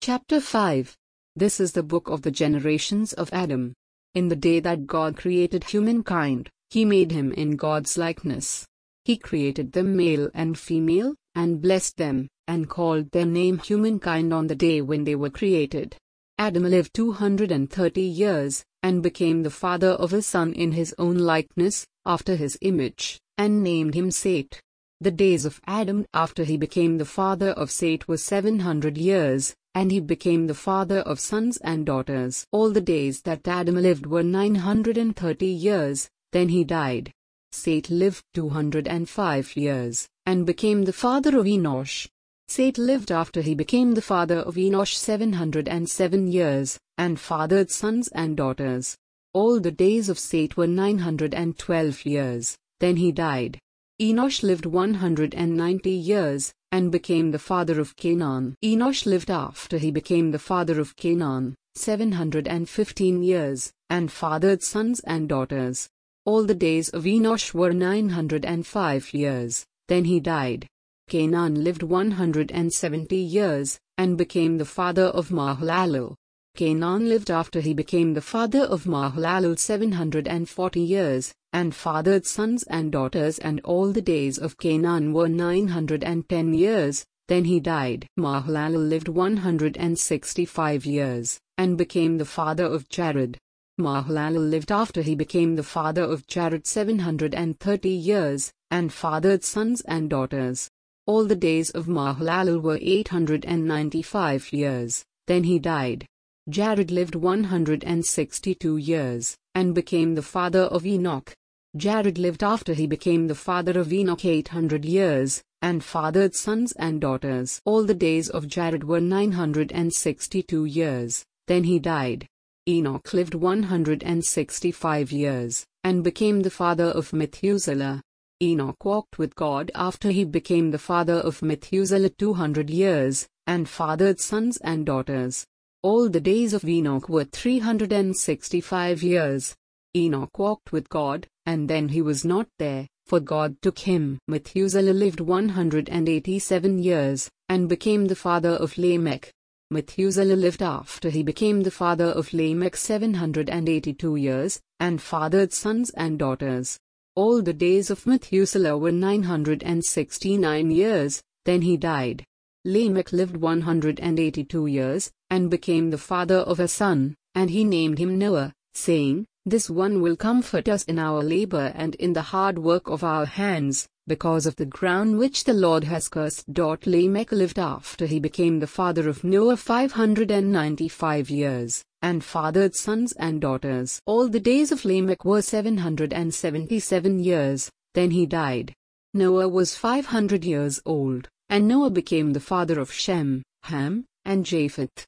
Chapter 5. This is the book of the generations of Adam. In the day that God created humankind, He made him in God's likeness. He created them male and female, and blessed them, and called their name humankind on the day when they were created. Adam lived 230 years, and became the father of a son in his own likeness, after his image, and named him Seth. The days of Adam after he became the father of Seth were 700 years, and he became the father of sons and daughters. All the days that Adam lived were 930 years, then he died. Seth lived 205 years, and became the father of Enosh. Seth lived after he became the father of Enosh 707 years, and fathered sons and daughters. All the days of Seth were 912 years, then he died. Enosh lived 190 years, and became the father of Canaan. Enosh lived after he became the father of Canaan 715 years, and fathered sons and daughters. All the days of Enosh were 905 years, then he died. Canaan lived 170 years, and became the father of Mahalalel. Canaan lived after he became the father of Mahalalel 740 years, and fathered sons and daughters, and all the days of Canaan were 910 years, then he died. Mahalalel lived 165 years, and became the father of Jared. Mahalalel lived after he became the father of Jared 730 years, and fathered sons and daughters. All the days of Mahalalel were 895 years, then he died. Jared lived 162 years, and became the father of Enoch. Jared lived after he became the father of Enoch 800 years, and fathered sons and daughters. All the days of Jared were 962 years, then he died. Enoch lived 165 years, and became the father of Methuselah. Enoch walked with God after he became the father of Methuselah 200 years, and fathered sons and daughters. All the days of Enoch were 365 years. Enoch walked with God, and then he was not there, for God took him. Methuselah lived 187 years, and became the father of Lamech. Methuselah lived after he became the father of Lamech 782 years, and fathered sons and daughters. All the days of Methuselah were 969 years, then he died. Lamech lived 182 years, and became the father of a son, and he named him Noah, saying, "This one will comfort us in our labor and in the hard work of our hands, because of the ground which the Lord has cursed." Lamech lived after he became the father of Noah 595 years, and fathered sons and daughters. All the days of Lamech were 777 years, then he died. Noah was 500 years old, and Noah became the father of Shem, Ham, and Japheth.